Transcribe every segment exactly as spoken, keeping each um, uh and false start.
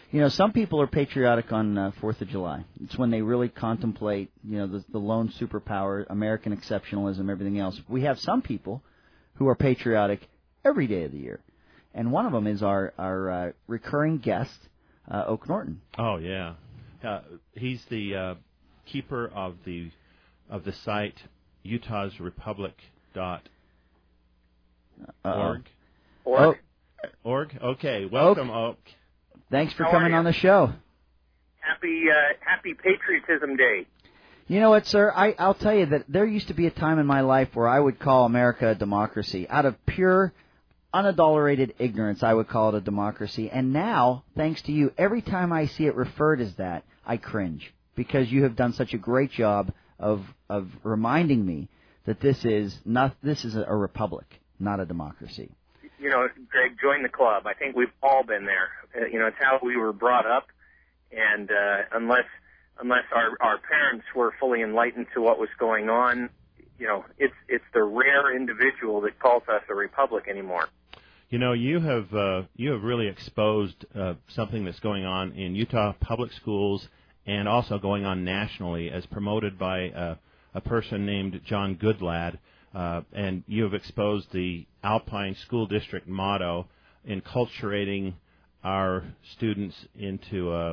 You know, some people are patriotic on uh, fourth of July. It's when they really contemplate, you know, the, the lone superpower, American exceptionalism, everything else. We have some people who are patriotic every day of the year. And one of them is our, our uh, recurring guest, uh, Oak Norton. Oh, yeah. Uh, he's the uh, keeper of the of the site Utah's Republic dot org. Org. Org? Okay. Welcome, Oak. Oak. Thanks for How coming are you? on the show. Happy uh, Happy Patriotism Day. You know what, sir? I, I'll tell you that there used to be a time in my life where I would call America a democracy. Out of pure, unadulterated ignorance, I would call it a democracy. And now, thanks to you, every time I see it referred as that, I cringe. Because you have done such a great job of of reminding me that this is not this is a, a republic, not a democracy. You know, Greg, join the club. I think we've all been there. Uh, you know, it's how we were brought up, and uh, unless unless our, our parents were fully enlightened to what was going on, you know, it's it's the rare individual that calls us a republic anymore. You know, you have uh, you have really exposed uh, something that's going on in Utah public schools and also going on nationally, as promoted by uh, a person named John Goodlad. Uh, and you have exposed the Alpine School District motto, enculturating our students into a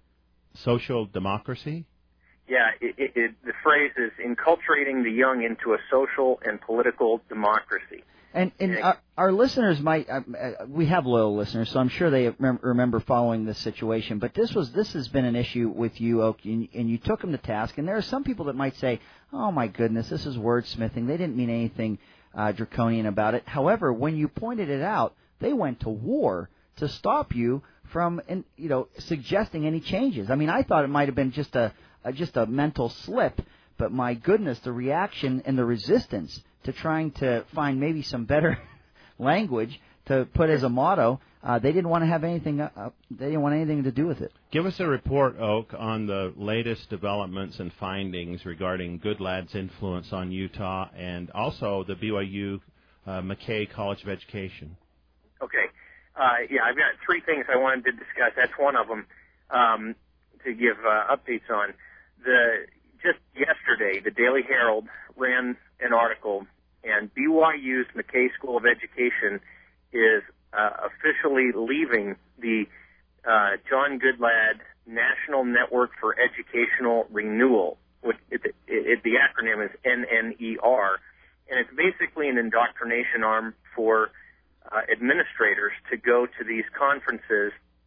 social democracy? Yeah, it, it, it, the phrase is enculturating the young into a social and political democracy. And, and our, our listeners might, uh, uh, we have loyal listeners, so I'm sure they rem- remember following this situation. But this was, this has been an issue with you, Oak, and, and you took them to task. And there are some people that might say, "Oh my goodness, this is wordsmithing. They didn't mean anything uh, draconian about it." However, when you pointed it out, they went to war to stop you from, in, you know, suggesting any changes. I mean, I thought it might have been just a, a just a mental slip, but my goodness, the reaction and the resistance to trying to find maybe some better language to put as a motto, uh, they didn't want to have anything. Uh, they didn't want anything to do with it. Give us a report, Oak, on the latest developments and findings regarding Goodlad's influence on Utah, and also the B Y U uh, McKay College of Education. Okay. Uh, yeah, I've got three things I wanted to discuss. That's one of them um, to give uh, updates on. The just yesterday, the Daily Herald ran an article, and B Y U's McKay School of Education is uh, officially leaving the uh, John Goodlad National Network for Educational Renewal. Which it, it, it, the acronym is N N E R, and it's basically an indoctrination arm for uh, administrators to go to these conferences,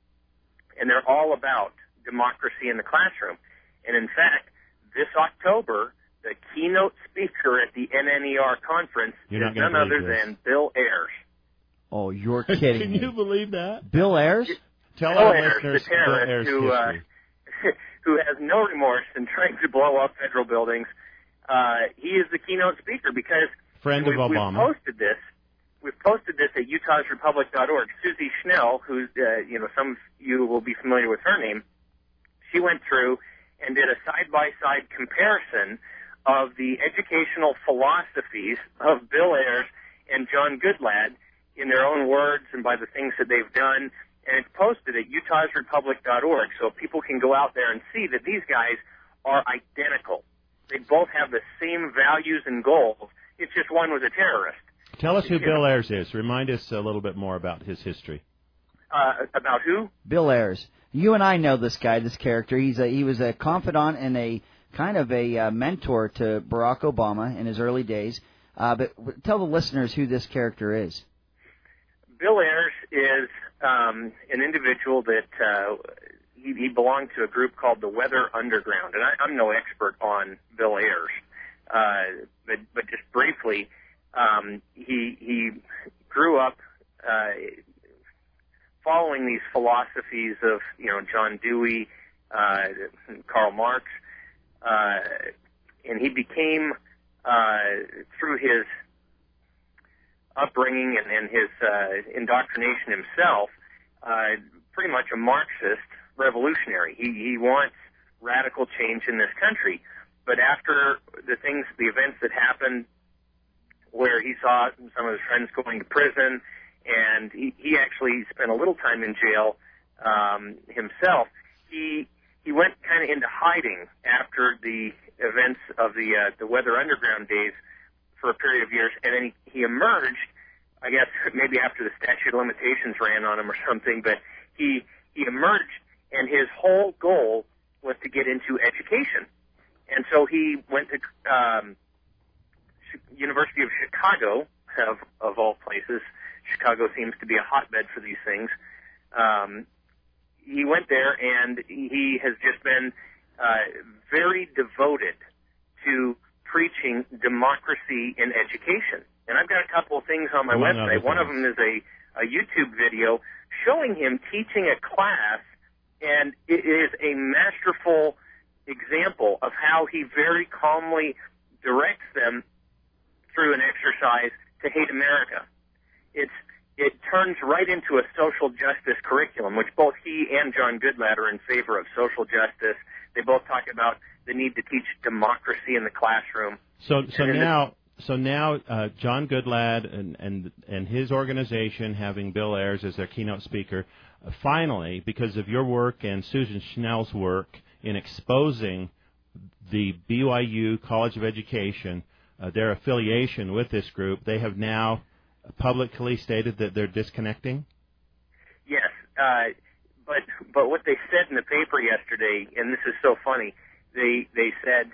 and they're all about democracy in the classroom. And in fact, this October, the keynote speaker at the N N E R conference You're is none other this. than Bill Ayers. Oh, you're kidding Can me. you believe that? Bill Ayers? Tell Bill our Ayers, listeners the terrorist Bill Ayers' who, uh, history. who has no remorse in trying to blow up federal buildings. Uh, he is the keynote speaker because Friend we, of Obama. we've posted this. We've posted this at Utah's Republic dot org. Susie Schnell, who's, uh, you know, some of you will be familiar with her name, she went through and did a side-by-side comparison of the educational philosophies of Bill Ayers and John Goodlad in their own words and by the things that they've done. And it's posted at Utah's Republic dot org, so people can go out there and see that these guys are identical. They both have the same values and goals. It's just one was a terrorist. Tell us who You Bill know, Ayers is. Remind us a little bit more about his history. Uh, about who? Bill Ayers. You and I know this guy, this character. He's a, he was a confidant and a kind of a uh, mentor to Barack Obama in his early days. Uh, but tell the listeners who this character is. Bill Ayers is um, an individual that uh, he, he belonged to a group called the Weather Underground, and I, I'm no expert on Bill Ayers, uh, but, but just briefly, um, he he grew up uh, following these philosophies of you know John Dewey, uh, Karl Marx, uh, and he became uh, through his upbringing and, and his uh, indoctrination himself, uh, pretty much a Marxist revolutionary. He, he wants radical change in this country. But after the things, the events that happened where he saw some of his friends going to prison, and he, he actually spent a little time in jail um, himself, he he went kind of into hiding after the events of the uh, the Weather Underground days for a period of years, and then he, he emerged, I guess maybe after the statute of limitations ran on him or something, but he he emerged, and his whole goal was to get into education. And so he went to um, University of Chicago, of, of all places. Chicago seems to be a hotbed for these things. Um, he went there, and he has just been uh, very devoted to preaching democracy in education. And I've got a couple of things on my Among website. One of them is a, a YouTube video showing him teaching a class, and it is a masterful example of how he very calmly directs them through an exercise to hate America. It's it turns right into a social justice curriculum, which both he and John Goodlad are in favor of social justice. They both talk about the need to teach democracy in the classroom. So, so And in now, so now, uh, John Goodlad and, and and his organization, having Bill Ayers as their keynote speaker, uh, finally, because of your work and Susan Schnell's work in exposing the B Y U College of Education, uh, their affiliation with this group, they have now publicly stated that they're disconnecting? Yes, uh, but but what they said in the paper yesterday, and this is so funny, they they said,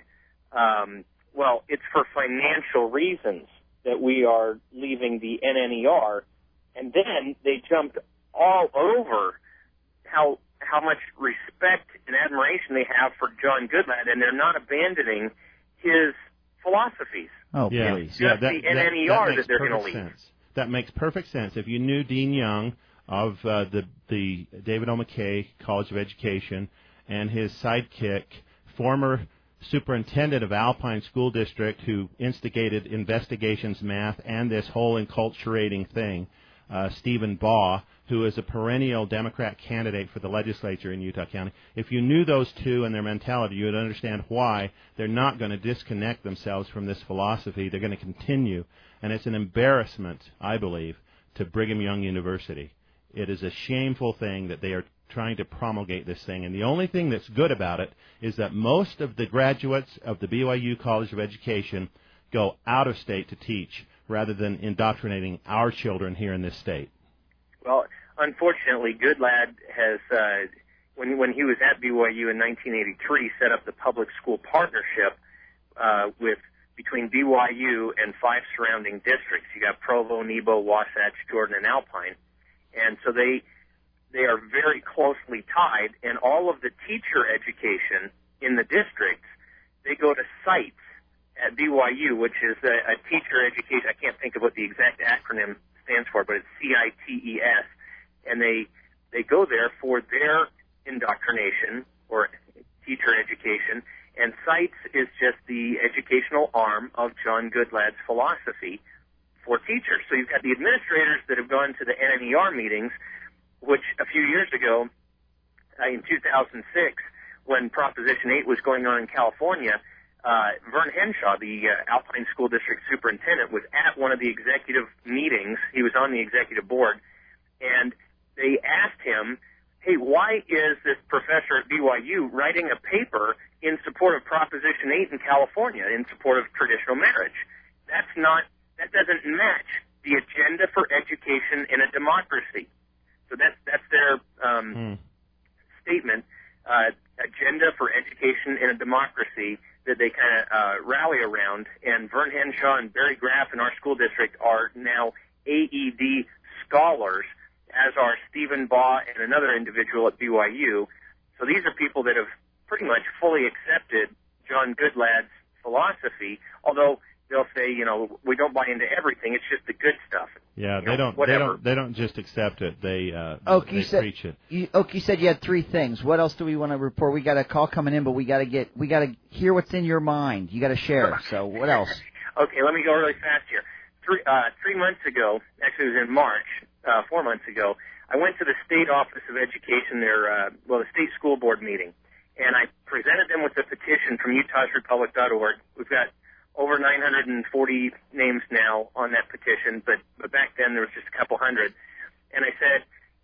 um, well, it's for financial reasons that we are leaving the N N E R, and then they jumped all over how how much respect and admiration they have for John Goodlad, and they're not abandoning his philosophies. Oh, yeah, please. yeah, Just that, the N N E R that, that, that they're makes going to perfect leave. sense. That makes perfect sense. If you knew Dean Young of uh, the the David O. McKay College of Education and his sidekick, former superintendent of Alpine School District, who instigated Investigations Math and this whole enculturating thing, uh, Stephen Baugh, who is a perennial Democrat candidate for the legislature in Utah County. If you knew those two and their mentality, you would understand why they're not going to disconnect themselves from this philosophy. They're going to continue. And it's an embarrassment, I believe, to Brigham Young University. It is a shameful thing that they are trying to promulgate this thing. And the only thing that's good about it is that most of the graduates of the B Y U College of Education go out of state to teach rather than indoctrinating our children here in this state. Well, unfortunately, Goodlad has, uh, when when he was at B Y U in nineteen eighty-three, set up the public school partnership uh, with between B Y U and five surrounding districts. You got Provo, Nebo, Wasatch, Jordan, and Alpine, and so they they are very closely tied. And all of the teacher education in the districts, they go to sites at B Y U, which is a, a teacher education. I can't think of what the exact acronym stands for, but it's C I T E S, and they they go there for their indoctrination or teacher education, and sites is just the educational arm of John Goodlad's philosophy for teachers. So you've got the administrators that have gone to the N N E R meetings, which a few years ago, uh, in two thousand six, when Proposition eight was going on in California, Uh, Vern Henshaw, the uh, Alpine School District Superintendent, was at one of the executive meetings. He was on the executive board, and they asked him, hey, why is this professor at B Y U writing a paper in support of Proposition eight in California, in support of traditional marriage? That's not, that doesn't match the agenda for education in a democracy. So that's, that's their um, mm. statement, uh, agenda for education in a democracy, that they kind of uh, rally around. And Vern Henshaw and Barry Graff in our school district are now A E D scholars, as are Stephen Baugh and another individual at B Y U. So these are people that have pretty much fully accepted John Goodlad's philosophy, although they'll say, you know, we don't buy into everything. It's just the good stuff. Yeah, you they know, don't. Whatever. They don't. They don't just accept it. They uh, Oak, they you said, preach it. You, Oak, you said you had three things. What else do we want to report? We got a call coming in, but we got to get. We got to hear what's in your mind. You got to share. So what else? Okay, let me go really fast here. Three uh, three months ago, actually it was in March, uh, four months ago, I went to the State Office of Education, their uh, well, the State School Board meeting, and I presented them with a petition from Utahs Republic dot org. We've got over nine hundred forty names now on that petition, but, but back then there was just a couple hundred. And I said,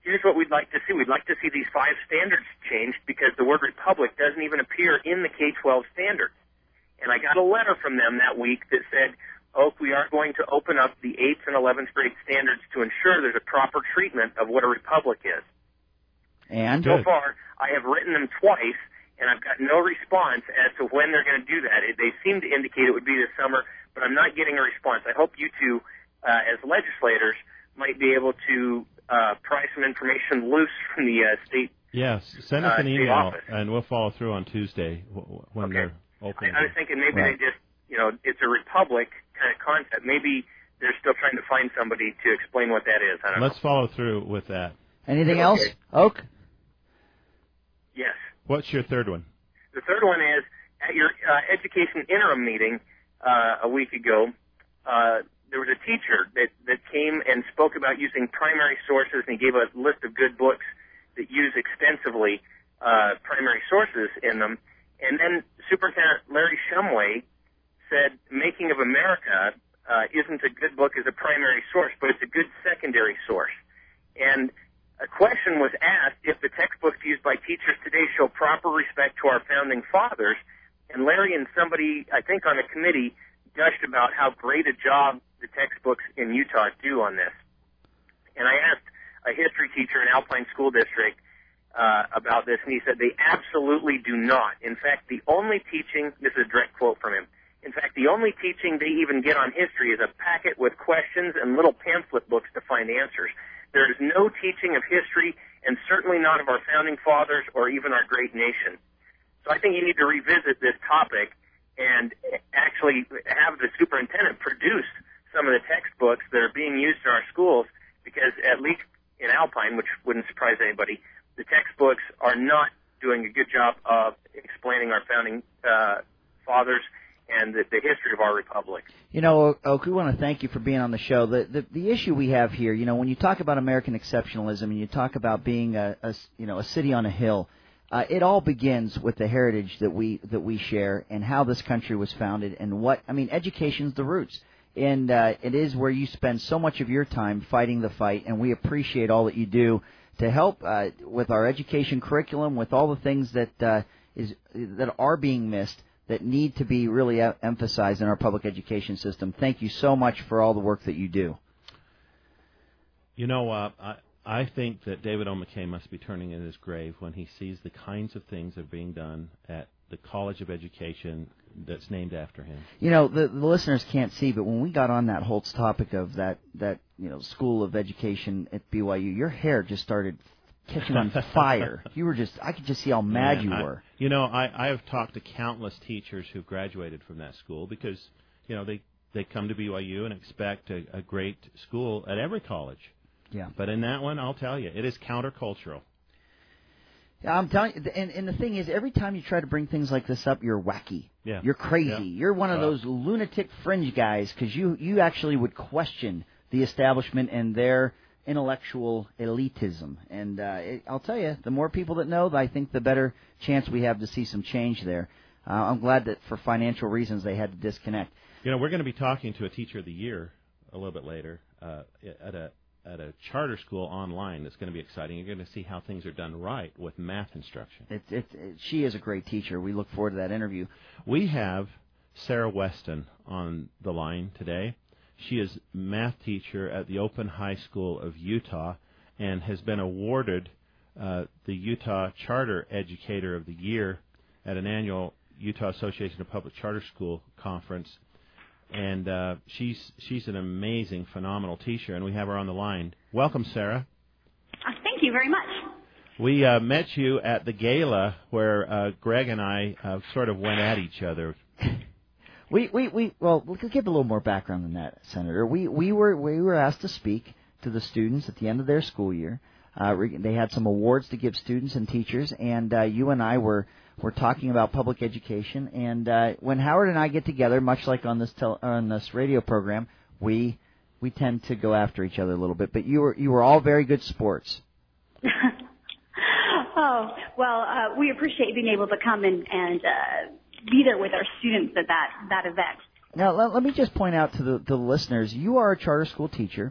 here's what we'd like to see. We'd like to see these five standards changed because the word republic doesn't even appear in the K twelve standards. And I got a letter from them that week that said, Oak, we are going to open up the eighth and eleventh grade standards to ensure there's a proper treatment of what a republic is. And so far, I have written them twice, and I've got no response as to when they're going to do that. It, they seem to indicate it would be this summer, but I'm not getting a response. I hope you two, uh, as legislators, might be able to uh, pry some information loose from the uh, state. Yes, send us uh, an email, office. and we'll follow through on Tuesday when okay. they're open. I, I was thinking maybe right. they just, you know, it's a republic kind of concept. Maybe they're still trying to find somebody to explain what that is. I don't Let's know. follow through with that. Anything okay. else, Oak? Yes. What's your third one? The third one is, at your uh, education interim meeting uh, a week ago, uh, there was a teacher that, that came and spoke about using primary sources, and he gave a list of good books that use extensively uh, primary sources in them. And then Superintendent Larry Shumway said, Making of America uh, isn't a good book as a primary source, but it's a good secondary source. And a question was asked if the textbooks used by teachers today show proper respect to our founding fathers, and Larry and somebody, I think on the committee, gushed about how great a job the textbooks in Utah do on this. And I asked a history teacher in Alpine School District uh, about this, and he said they absolutely do not. In fact, the only teaching, this is a direct quote from him, in fact, the only teaching they even get on history is a packet with questions and little pamphlet books to find answers. There is no teaching of history, and certainly not of our founding fathers or even our great nation. So I think you need to revisit this topic and actually have the superintendent produce some of the textbooks that are being used in our schools, because at least in Alpine, which wouldn't surprise anybody, the textbooks are not doing a good job of explaining our founding uh, fathers and the, the history of our republic. You know, Oak, we want to thank you for being on the show. The, the the issue we have here, you know, when you talk about American exceptionalism and you talk about being a, a you know a city on a hill, uh, it all begins with the heritage that we that we share and how this country was founded and what I mean. Education's the roots, and uh, it is where you spend so much of your time fighting the fight, and we appreciate all that you do to help uh, with our education curriculum, with all the things that uh, is that are being missed, that need to be really e- emphasized in our public education system. Thank you so much for all the work that you do. You know, uh, I, I think that David O. McKay must be turning in his grave when he sees the kinds of things that are being done at the College of Education that's named after him. You know, the, the listeners can't see, but when we got on that Holtz topic of that, that you know, School of Education at B Y U, your hair just started catching on fire. You were just, I could just see how mad Man, you I, were. You know, I, I have talked to countless teachers who graduated from that school because, you know, they, they come to B Y U and expect a, a great school at every college. Yeah. But in that one, I'll tell you, it is countercultural. Yeah, I'm telling you, and, and the thing is, every time you try to bring things like this up, you're wacky. Yeah. You're crazy. Yeah. You're one of Uh, those lunatic fringe guys because you, you actually would question the establishment and their intellectual elitism. And uh, it, I'll tell you, the more people that know, I think the better chance we have to see some change there. Uh, I'm glad that for financial reasons they had to disconnect. You know, we're going to be talking to a teacher of the year a little bit later uh, at a at a charter school online. That's going to be exciting. You're going to see how things are done right with math instruction. It, it, it, she is a great teacher. We look forward to that interview. We have Sarah Weston on the line today. She is math teacher at the Open High School of Utah and has been awarded uh, the Utah Charter Educator of the Year at an annual Utah Association of Public Charter School conference. And uh, she's she's an amazing, phenomenal teacher, and we have her on the line. Welcome, Sarah. Uh, thank you very much. We uh, met you at the gala where uh, Greg and I uh, sort of went at each other. We, we, we, well, let's give a little more background than that, Senator. We, we were, we were asked to speak to the students at the end of their school year. Uh, they had some awards to give students and teachers, and uh, you and I were, were talking about public education. And uh, when Howard and I get together, much like on this tel- on this radio program, we we tend to go after each other a little bit. But you were you were all very good sports. oh well, uh, we appreciate being able to come and and. Uh, be there with our students at that, that event. Now, let, let me just point out to the, the listeners, you are a charter school teacher.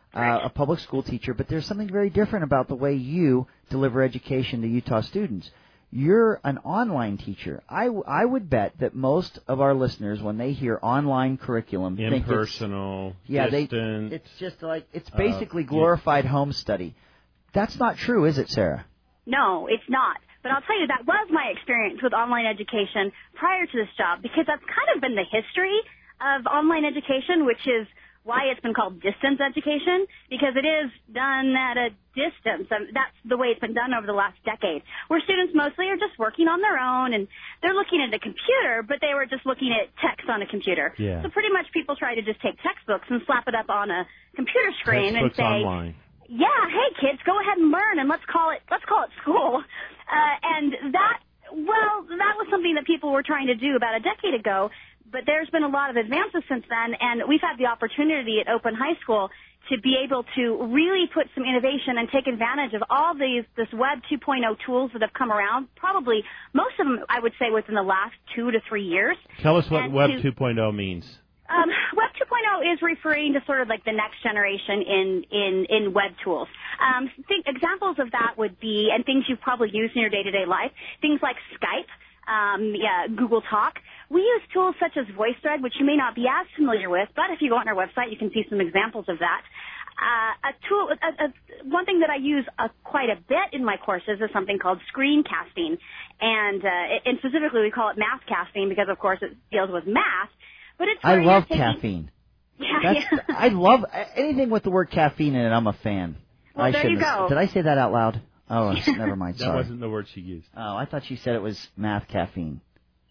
uh, Right. a public school teacher, but there's something very different about the way you deliver education to Utah students. You're an online teacher. I, w- I would bet that most of our listeners, when they hear online curriculum, think it's, impersonal, yeah, distant. They, it's just like it's uh, basically glorified yeah. home study. That's not true, is it, Sarah? No, it's not. But I'll tell you, that was my experience with online education prior to this job, because that's kind of been the history of online education, which is why it's been called distance education, because it is done at a distance. And that's the way it's been done over the last decade, where students mostly are just working on their own, and they're looking at a computer, but they were just looking at text on a computer. Yeah. So pretty much people try to just take textbooks and slap it up on a computer screen Textbooks and say, online. yeah, hey kids, go ahead and learn, and let's call it let's call it school. Uh, and that, well, that was something that people were trying to do about a decade ago. But there's been a lot of advances since then, and we've had the opportunity at Open High School to be able to really put some innovation and take advantage of all these this Web two point oh tools that have come around. Probably most of them, I would say, within the last two to three years. Tell us what and Web to, two point oh means. Um, Web two point oh is referring to sort of like the next generation in, in, in web tools. Um, think, examples of that would be, and things you've probably used in your day-to-day life, things like Skype, um, yeah, Google Talk. We use tools such as VoiceThread, which you may not be as familiar with, but if you go on our website, you can see some examples of that. Uh, a tool, a, a, one thing that I use uh, quite a bit in my courses is something called screencasting, and uh, and specifically we call it math casting because, of course, it deals with math. But it's I love taking, caffeine. Yeah, That's, yeah. I love anything with the word caffeine in it. I'm a fan. Well, I there you shouldn't have- go. Did I say that out loud? Oh, never mind. That Sorry. wasn't the word she used. Oh, I thought she said it was math caffeine.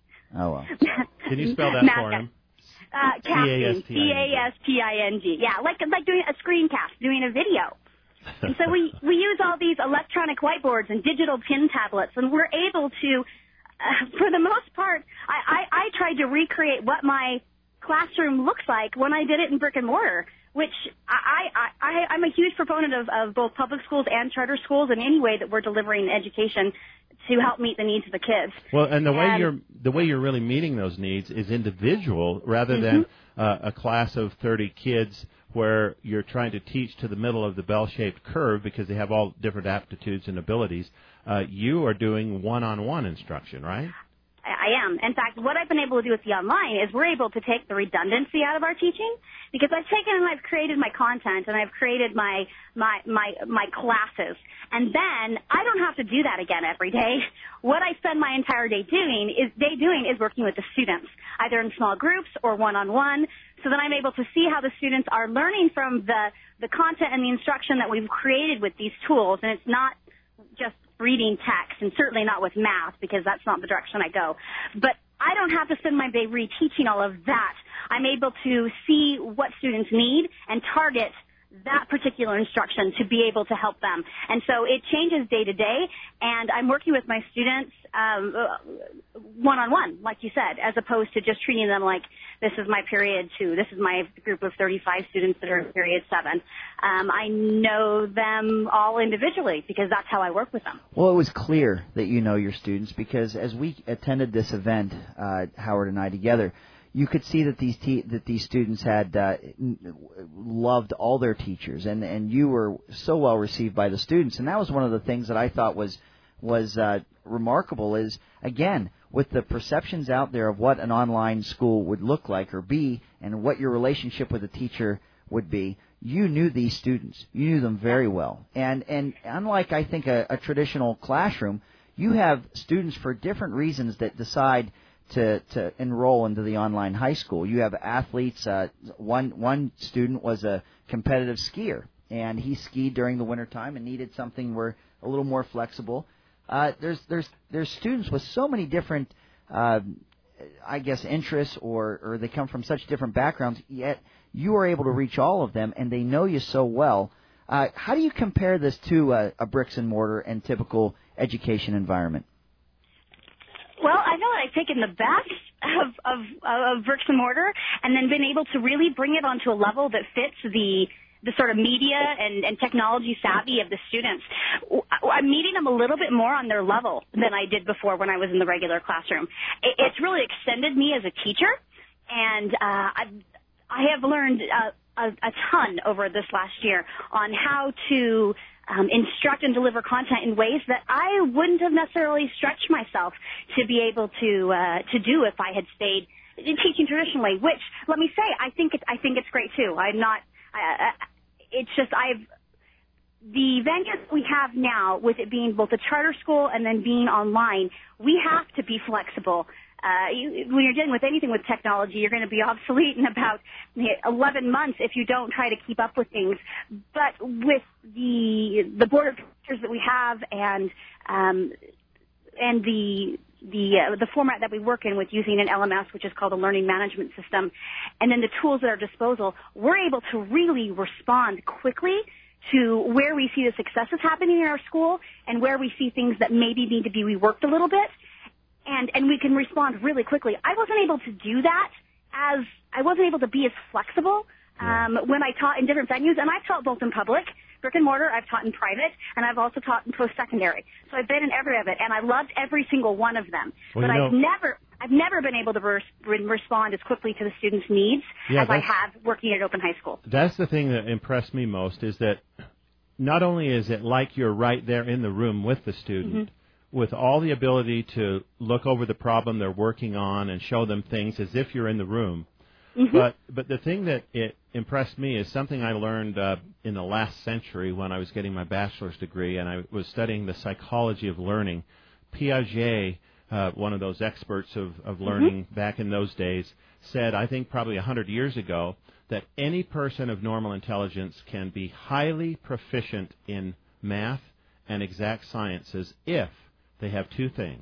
Oh well. Can you spell that Math for ca- him? Uh, casting, C C A A S T I N G. Yeah, like like doing a screencast, doing a video. And so we we use all these electronic whiteboards and digital pin tablets, and we're able to, uh, for the most part, I, I I tried to recreate what my classroom looks like when I did it in brick and mortar, which I, I, I, I'm a huge proponent of, of both public schools and charter schools in any way that we're delivering education to help meet the needs of the kids. Well, and the way And- you're the way you're really meeting those needs is individual rather Mm-hmm. than uh, a class of thirty kids where you're trying to teach to the middle of the bell-shaped curve because they have all different aptitudes and abilities. Uh, you are doing one-on-one instruction, right? I am. In fact, what I've been able to do with the online is we're able to take the redundancy out of our teaching, because I've taken and I've created my content and I've created my my my my classes, and then I don't have to do that again every day. What I spend my entire day doing is day doing is working with the students, either in small groups or one-on-one, so that I'm able to see how the students are learning from the the content and the instruction that we've created with these tools, and it's not just reading text, and certainly not with math, because that's not the direction I go. But I don't have to spend my day reteaching all of that. I'm able to see what students need and target that particular instruction to be able to help them. And so it changes day to day, and I'm working with my students um, one-on-one, like you said, as opposed to just treating them like this is my period two, this is my group of thirty-five students that are in period seven. Um, I know them all individually because that's how I work with them. Well, it was clear that you know your students because as we attended this event, uh, Howard and I together, you could see that these te- that these students had uh, loved all their teachers, and, and you were so well received by the students. And that was one of the things that I thought was was uh, remarkable. Is again with the perceptions out there of what an online school would look like or be, and what your relationship with a teacher would be. You knew these students. You knew them very well. And and unlike I think a, a traditional classroom, you have students for different reasons that decide to, to enroll into the online high school. You have athletes. Uh, one one student was a competitive skier, and he skied during the wintertime and needed something where a little more flexible. Uh, there's there's there's students with so many different, uh, I guess, interests, or, or they come from such different backgrounds, yet you are able to reach all of them, and they know you so well. Uh, how do you compare this to a, a bricks and mortar and typical education environment? Well, I know that I've taken the best of, of, of bricks and mortar and then been able to really bring it onto a level that fits the the sort of media and, and technology savvy of the students. I'm meeting them a little bit more on their level than I did before when I was in the regular classroom. It, it's really extended me as a teacher, and uh, I've, I have learned uh, a, a ton over this last year on how to um, instruct and deliver content in ways that I wouldn't have necessarily stretched myself to be able to uh, to do if I had stayed in teaching traditionally. Which, let me say, I think it's I think it's great too. I'm not. I, I, it's just I've. The venues we have now, with it being both a charter school and then being online, we have to be flexible. Uh, you, when you're dealing with anything with technology, you're going to be obsolete in about eleven months if you don't try to keep up with things. But with the the board of directors that we have and um, and the the uh, the format that we work in with using an L M S, which is called a learning management system, and then the tools at our disposal, we're able to really respond quickly to where we see the successes happening in our school and where we see things that maybe need to be reworked a little bit. And, and we can respond really quickly. I wasn't able to do that as, I wasn't able to be as flexible um, when I taught in different venues. And I've taught both in public, brick and mortar, I've taught in private, and I've also taught in post-secondary. So I've been in every of it, and I loved every single one of them. Well, but you know, I've never, I've never been able to res- respond as quickly to the students' needs yeah, as I have working at Open High School. That's the thing that impressed me most, is that not only is it like you're right there in the room with the student, mm-hmm. with all the ability to look over the problem they're working on and show them things as if you're in the room, mm-hmm. but but the thing that it impressed me is something I learned uh, in the last century when I was getting my bachelor's degree, and I was studying the psychology of learning. Piaget, uh, one of those experts of, of learning mm-hmm. back in those days, said, I think probably one hundred years ago, that any person of normal intelligence can be highly proficient in math and exact sciences if they have two things.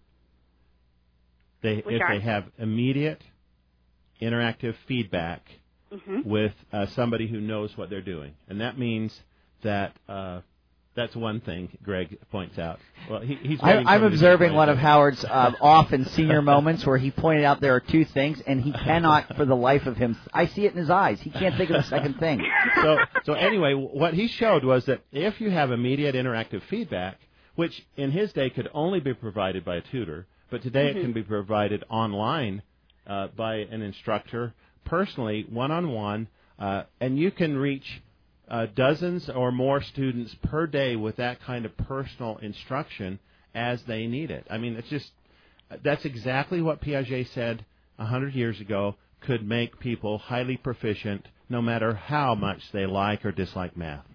They, Which if are? they have immediate interactive feedback mm-hmm. with uh, somebody who knows what they're doing. And that means that uh, that's one thing Greg points out. Well, he, he's I, I'm observing one of Howard's uh, off and senior moments where he pointed out there are two things, and he cannot, for the life of him, I see it in his eyes. He can't think of the second thing. So, so anyway, what he showed was that if you have immediate interactive feedback, which in his day could only be provided by a tutor, but today mm-hmm. it can be provided online uh, by an instructor, personally, one-on-one, uh, and you can reach uh, dozens or more students per day with that kind of personal instruction as they need it. I mean, it's just, that's exactly what Piaget said one hundred years ago could make people highly proficient no matter how much they like or dislike math.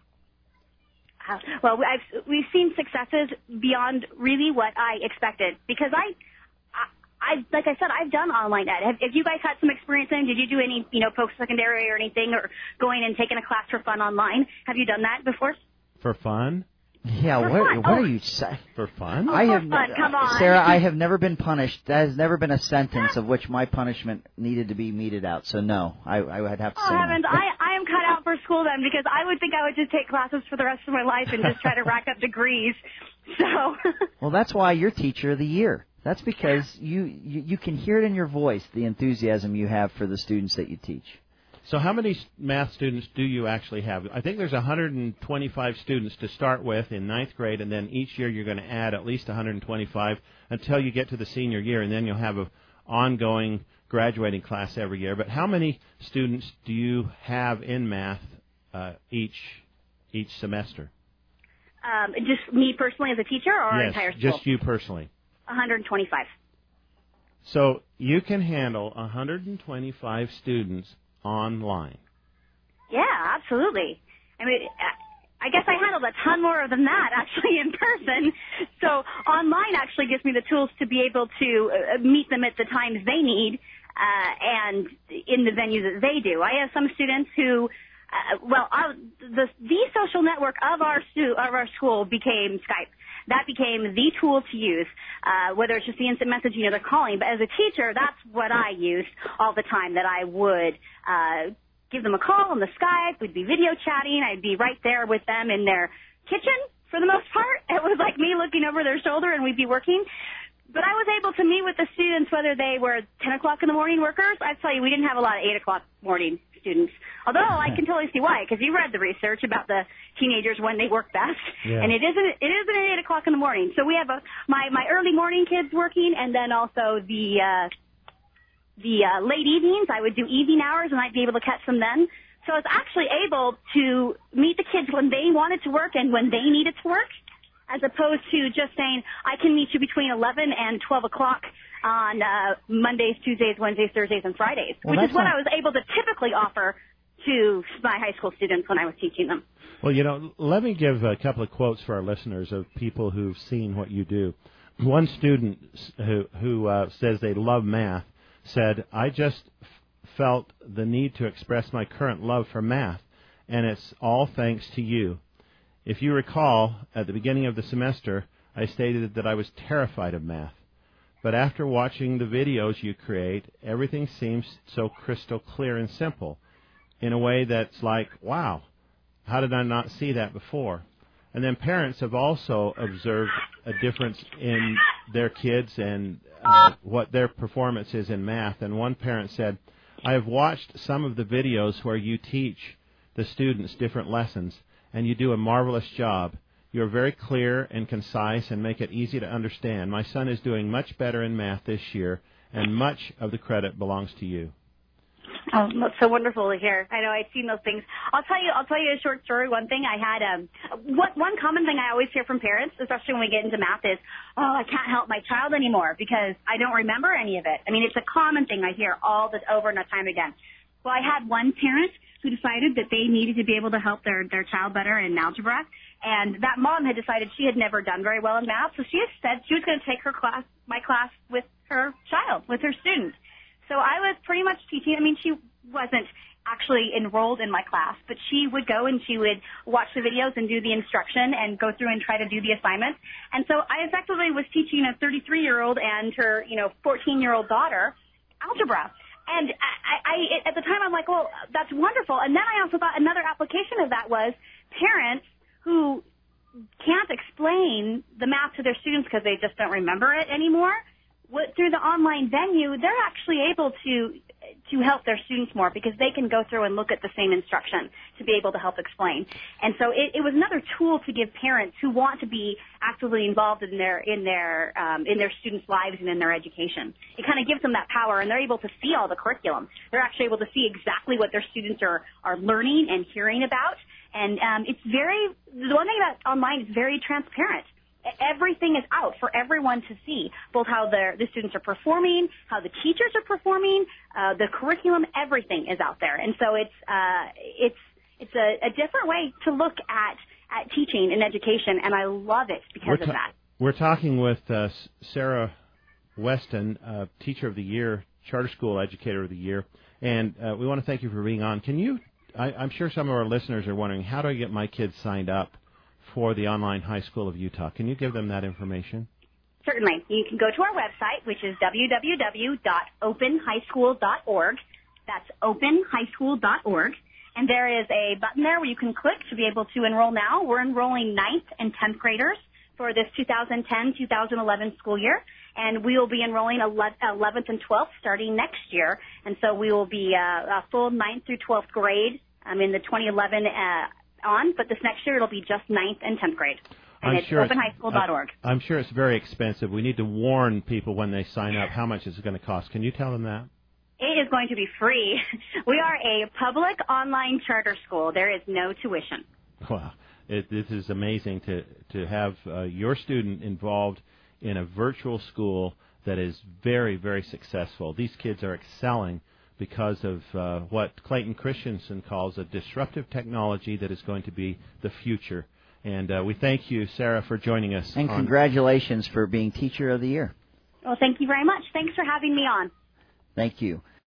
Well, I've, we've seen successes beyond really what I expected because I, I, I like I said, I've done online ed. Have, have you guys had some experience in? Did you do any, you know, post-secondary or anything, or going and taking a class for fun online? Have you done that before? For fun? Yeah, for what, fun. what oh. are you saying? For fun? Oh, I for have, fun. Come on. Sarah, I have never been punished. That has never been a sentence of which my punishment needed to be meted out. So no, I, I would have to oh, say heavens, no. I, I am cut out for school then, because I would think I would just take classes for the rest of my life and just try to rack up degrees. So. Well, that's why you're Teacher of the Year. That's because you, you, you can hear it in your voice, the enthusiasm you have for the students that you teach. So how many math students do you actually have? I think there's one hundred twenty-five students to start with in ninth grade, and then each year you're going to add at least one hundred twenty-five until you get to the senior year, and then you'll have an ongoing graduating class every year. But how many students do you have in math uh, each each semester? Um, just me personally as a teacher, or our yes, entire school? Just you personally. one hundred twenty-five. So you can handle one hundred twenty-five students online. Yeah, absolutely. I mean, I guess I handled a ton more than that, actually, in person. So online actually gives me the tools to be able to uh, meet them at the times they need uh, and in the venue that they do. I have some students who, uh, well, uh, the, the social network of our, stu- of our school became Skype. That became the tool to use, uh, whether it's just the instant messaging or the calling. But as a teacher, that's what I used all the time, that I would uh, give them a call on the Skype. We'd be video chatting. I'd be right there with them in their kitchen for the most part. It was like me looking over their shoulder, and we'd be working. But I was able to meet with the students, whether they were ten o'clock in the morning workers. I tell you, we didn't have a lot of eight o'clock morning students. Although I can totally see why, because you read the research about the teenagers when they work best, yeah. and it isn't it isn't at eight o'clock in the morning. So we have a my my early morning kids working, and then also the uh, the uh, late evenings. I would do evening hours, and I'd be able to catch them then. So I was actually able to meet the kids when they wanted to work and when they needed to work, as opposed to just saying, I can meet you between eleven and twelve o'clock on uh, Mondays, Tuesdays, Wednesdays, Thursdays, and Fridays, well, which is what not... I was able to typically offer to my high school students when I was teaching them. Well, you know, let me give a couple of quotes for our listeners of people who've seen what you do. One student who, who uh, says they love math said, I just f- felt the need to express my current love for math, and it's all thanks to you. If you recall, at the beginning of the semester, I stated that I was terrified of math. But after watching the videos you create, everything seems so crystal clear and simple in a way that's like, wow, how did I not see that before? And then parents have also observed a difference in their kids and uh, what their performance is in math. And one parent said, I have watched some of the videos where you teach the students different lessons, and you do a marvelous job. You're very clear and concise and make it easy to understand. My son is doing much better in math this year, and much of the credit belongs to you. Oh, that's so wonderful to hear. I know I've seen those things. I'll tell you. I'll tell you a short story. One thing I had, um, one one common thing I always hear from parents, especially when we get into math, is, "Oh, I can't help my child anymore because I don't remember any of it." I mean, it's a common thing I hear all this over and time again. Well, I had one parent who decided that they needed to be able to help their their child better in algebra, and that mom had decided she had never done very well in math, so she said she was going to take her class, my class, with her child, with her student. So I was pretty much teaching. I mean, she wasn't actually enrolled in my class, but she would go and she would watch the videos and do the instruction and go through and try to do the assignments. And so I effectively was teaching a thirty-three-year-old and her, you know, fourteen-year-old daughter algebra. And I, I, at the time, I'm like, well, that's wonderful. And then I also thought another application of that was parents who can't explain the math to their students because they just don't remember it anymore. What, through the online venue, they're actually able to to help their students more because they can go through and look at the same instruction to be able to help explain. And so it, it was another tool to give parents who want to be actively involved in their in their um, in their students' lives and in their education. It kind of gives them that power, and they're able to see all the curriculum. They're actually able to see exactly what their students are are learning and hearing about. And um, it's very the one thing about online is very transparent. Everything is out for everyone to see, both how the, the students are performing, how the teachers are performing, uh, the curriculum, everything is out there. And so it's uh, it's it's a, a different way to look at, at teaching and education, and I love it because ta- of that. We're talking with uh, Sarah Weston, uh, Teacher of the Year, Charter School Educator of the Year, and uh, we want to thank you for being on. Can you, I, I'm sure some of our listeners are wondering, how do I get my kids signed up for the Online High School of Utah? Can you give them that information? Certainly. You can go to our website, which is w w w dot open high school dot org. That's open high school dot org. And there is a button there where you can click to be able to enroll now. We're enrolling ninth and tenth graders for this two thousand ten two thousand eleven school year. And we will be enrolling eleventh and twelfth starting next year. And so we will be uh, a full ninth through twelfth grade um, in the twenty eleven uh on, but this next year it'll be just ninth and tenth grade. And I'm it's sure open high school dot org. I'm sure it's very expensive. We need to warn people when they sign up how much it's going to cost. Can you tell them that? It is going to be free. We are a public online charter school. There is no tuition. Wow. It, this is amazing to, to have uh, your student involved in a virtual school that is very, very successful. These kids are excelling because of uh, what Clayton Christensen calls a disruptive technology that is going to be the future. And uh, we thank you, Sarah, for joining us. And congratulations for being Teacher of the Year. Well, thank you very much. Thanks for having me on. Thank you.